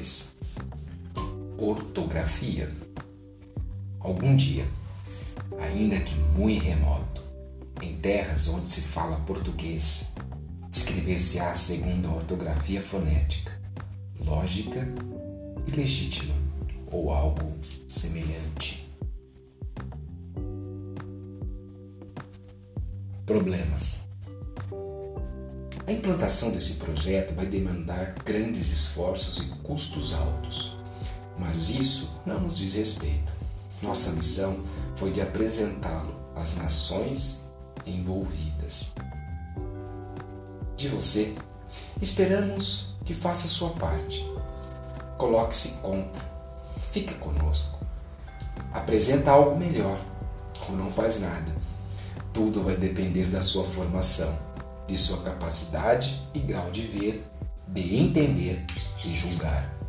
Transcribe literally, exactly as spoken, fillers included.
dois. Ortografia. Algum dia, ainda que muito remoto, em terras onde se fala português, escrever-se-á segundo a ortografia fonética, lógica e legítima, ou algo semelhante. Problemas. A implantação desse projeto vai demandar grandes esforços e custos altos, mas isso não nos diz respeito. Nossa missão foi de apresentá-lo às nações envolvidas. De você, esperamos que faça a sua parte. Coloque-se contra, fica conosco. Apresenta algo melhor, ou não faz nada. Tudo vai depender da sua formação, de sua capacidade e grau de ver, de entender e julgar.